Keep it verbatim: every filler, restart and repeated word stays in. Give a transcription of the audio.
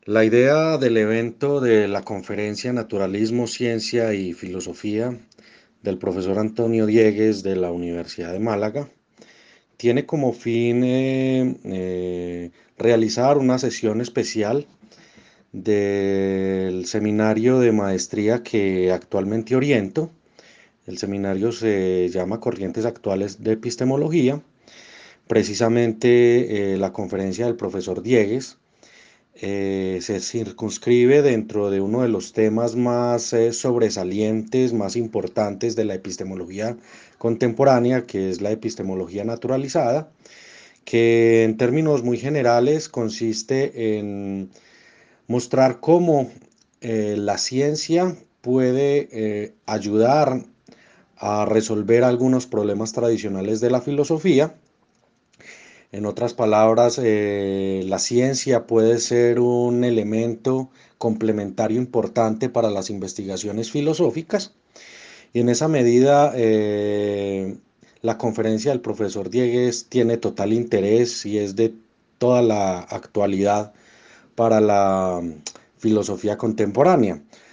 La idea del evento de la conferencia Naturalismo, Ciencia y Filosofía del profesor Antonio Diegues de la Universidad de Málaga tiene como fin eh, eh, realizar una sesión especial del seminario de maestría que actualmente oriento. El seminario se llama Corrientes Actuales de Epistemología. Precisamente eh, la conferencia del profesor Diegues eh, se circunscribe dentro de uno de los temas más eh, sobresalientes, más importantes de la epistemología contemporánea, que es la epistemología naturalizada, que en términos muy generales consiste en mostrar cómo eh, la ciencia puede eh, ayudar a resolver algunos problemas tradicionales de la filosofía. En otras palabras, eh, la ciencia puede ser un elemento complementario importante para las investigaciones filosóficas y en esa medida eh, la conferencia del profesor Diegues tiene total interés y es de toda la actualidad para la filosofía contemporánea.